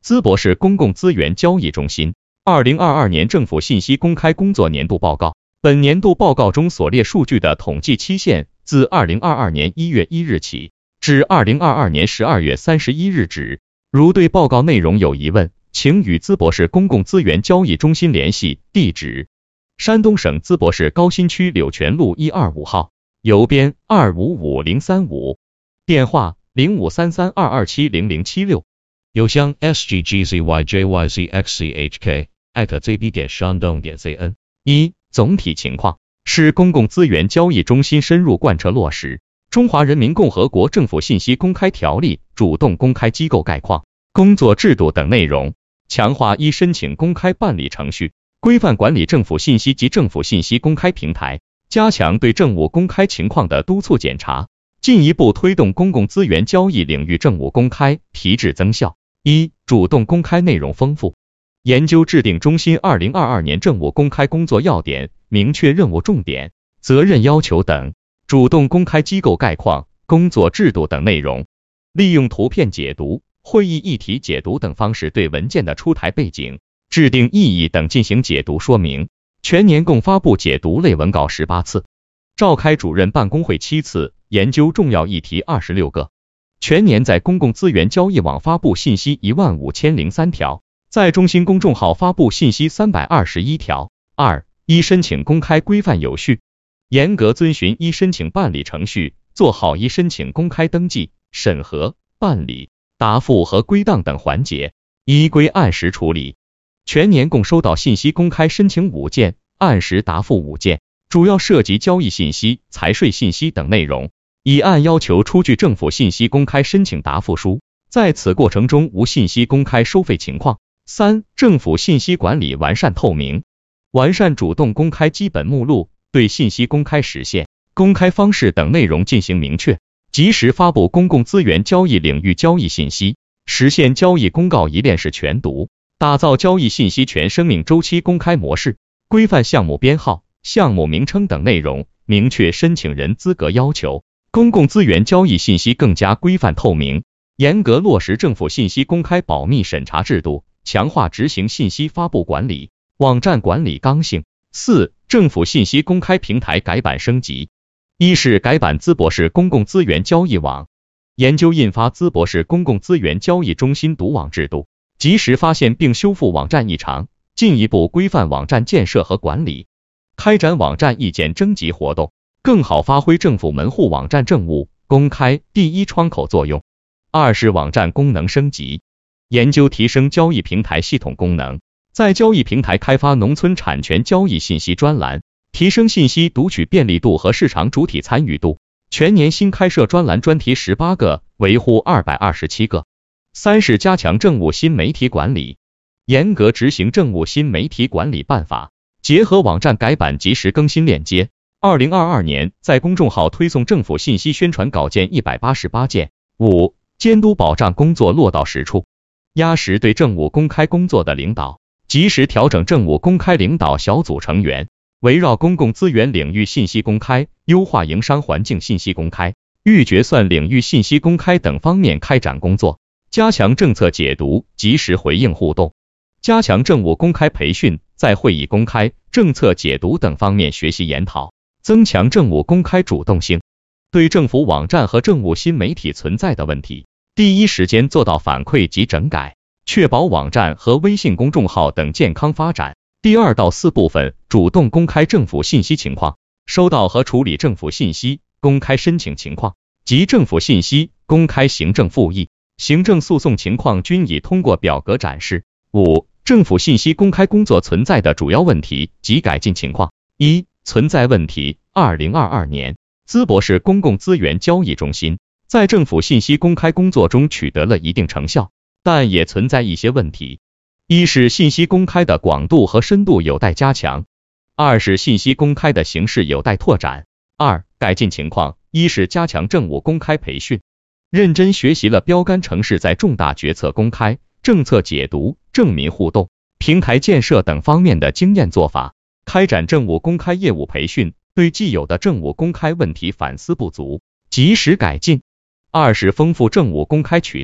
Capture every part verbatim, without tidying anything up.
淄博市公共资源交易中心二零二二年政府信息公开工作年度报告。本年度报告中所列数据的统计期限自二零二二年一月一日起至二零二二年十二月三十一日止。如对报告内容有疑问，请与淄博市公共资源交易中心联系，地址：山东省淄博市高新区柳泉路一二五号，邮编二五五零三五，电话零五三三二二七零零七六，邮箱 s g g z y j y z x c h k at z b 点山东点 c n。一、总体情况：市公共资源交易中心深入贯彻落实《中华人民共和国政府信息公开条例》主动公开机构概况、工作制度等内容，强化一申请公开办理程序，规范管理政府信息及政府信息公开平台，加强对政务公开情况的督促检查，进一步推动公共资源交易领域政务公开提质增效。一、主动公开内容丰富。研究制定中心二零二二年政务公开工作要点，明确任务重点、责任要求等，主动公开机构概况、工作制度等内容，利用图片解读、会议议题解读等方式对文件的出台背景、制定意义等进行解读说明。全年共发布解读类文稿十八次，召开主任办公会七次，研究重要议题二十六个。全年在公共资源交易网发布信息一万五千零三条，在中心公众号发布信息三百二十一条。二、一申请公开规范有序，严格遵循一申请办理程序，做好一申请公开登记、审核、办理、答复和归档等环节，依规按时处理。全年共收到信息公开申请五件，按时答复五件，主要涉及交易信息、财税信息等内容，已按要求出具政府信息公开申请答复书，在此过程中无信息公开收费情况。三、政府信息管理完善透明，完善主动公开基本目录，对信息公开时限、公开方式等内容进行明确，及时发布公共资源交易领域交易信息，实现交易公告一链式全读，打造交易信息全生命周期公开模式，规范项目编号、项目名称等内容，明确申请人资格要求，公共资源交易信息更加规范透明，严格落实政府信息公开保密审查制度，强化执行信息发布管理、网站管理刚性。四、政府信息公开平台改版升级。一是改版淄博市公共资源交易网，研究印发淄博市公共资源交易中心独网制度，及时发现并修复网站异常，进一步规范网站建设和管理，开展网站意见征集活动，更好发挥政府门户网站政务公开第一窗口作用。二是网站功能升级，研究提升交易平台系统功能，在交易平台开发农村产权交易信息专栏，提升信息读取便利度和市场主体参与度，全年新开设专栏专题十八个，维护二百二十七个。三是加强政务新媒体管理，严格执行政务新媒体管理办法，结合网站改版及时更新链接。二零二二年在公众号推送政府信息宣传稿件一百八十八件。五、监督保障工作落到实处，压实对政务公开工作的领导，及时调整政务公开领导小组成员，围绕公共资源领域信息公开、优化营商环境信息公开、预决算领域信息公开等方面开展工作，加强政策解读，及时回应互动，加强政务公开培训，在会议公开、政策解读等方面学习研讨，增强政务公开主动性。对政府网站和政务新媒体存在的问题，第一时间做到反馈及整改，确保网站和微信公众号等健康发展。第二到四部分主动公开政府信息情况，收到和处理政府信息公开申请情况及政府信息公开行政复议、行政诉讼情况均已通过表格展示。五、政府信息公开工作存在的主要问题及改进情况。一、存在问题。二零二二年，淄博市公共资源交易中心在政府信息公开工作中取得了一定成效，但也存在一些问题。一是信息公开的广度和深度有待加强，二是信息公开的形式有待拓展。二、改进情况。一是加强政务公开培训，认真学习了标杆城市在重大决策公开、政策解读、政民互动、平台建设等方面的经验做法，开展政务公开业务培训，对既有的政务公开问题反思不足，及时改进。二是丰富政务公开渠道，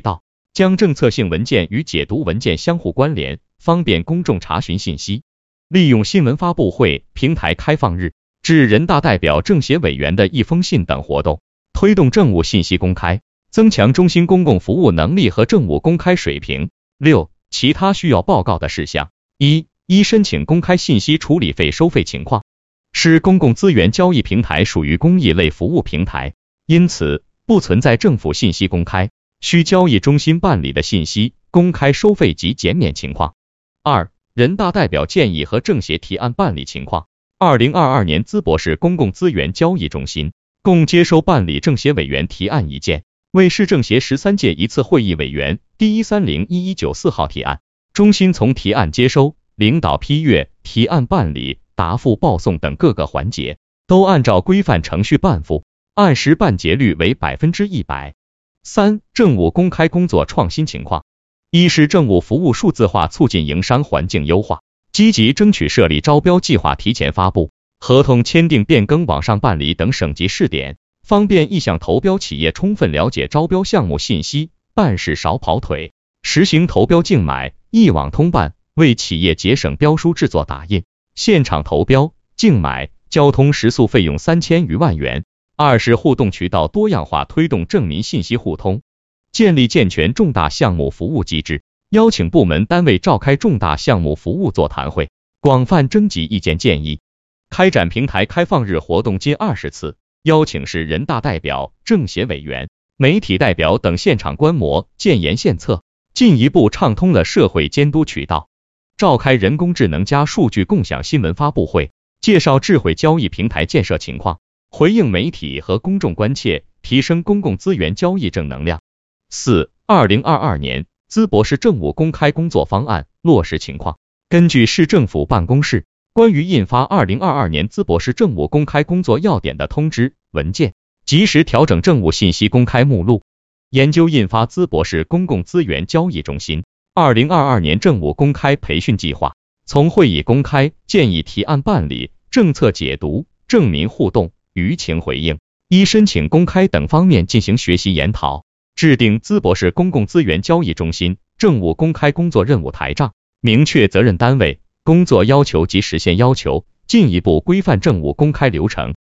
将政策性文件与解读文件相互关联，方便公众查询信息。利用新闻发布会、平台开放日、致人大代表、政协委员的一封信等活动，推动政务信息公开，增强中心公共服务能力和政务公开水平。六、其他需要报告的事项。一、一申请公开信息处理费收费情况。是公共资源交易平台属于公益类服务平台，因此不存在政府信息公开、需交易中心办理的信息公开收费及减免情况。二、人大代表建议和政协提案办理情况。二零二二年淄博市公共资源交易中心共接收办理政协委员提案一件，为市政协十三届一次会议委员第一三零一一九四号提案。中心从提案接收、领导批阅、提案办理、答复报送等各个环节，都按照规范程序办复，按时办结率为百分之一百。三、政务公开工作创新情况。一是政务服务数字化促进营商环境优化，积极争取设立招标计划提前发布、合同签订变更网上办理等省级试点，方便意向投标企业充分了解招标项目信息，办事少跑腿。实行投标竞买、一网通办，为企业节省标书制作打印、现场投标、竞买、交通食宿费用三千余万元。二是互动渠道多样化，推动政民信息互通，建立健全重大项目服务机制，邀请部门单位召开重大项目服务座谈会，广泛征集意见建议。开展平台开放日活动近二十次，邀请市人大代表、政协委员、媒体代表等现场观摩、建言献策，进一步畅通了社会监督渠道。召开人工智能加数据共享新闻发布会，介绍智慧交易平台建设情况，回应媒体和公众关切，提升公共资源交易正能量。四、二零二二年淄博市政务公开工作方案落实情况。根据市政府办公室关于印发二零二二年淄博市政务公开工作要点的通知文件，及时调整政务信息公开目录，研究印发淄博市公共资源交易中心二零二二年政务公开培训计划，从会议公开、建议提案办理、政策解读、政民互动、舆情回应、一申请公开等方面进行学习研讨，制定淄博市公共资源交易中心政务公开工作任务台账，明确责任单位、工作要求及实现要求，进一步规范政务公开流程。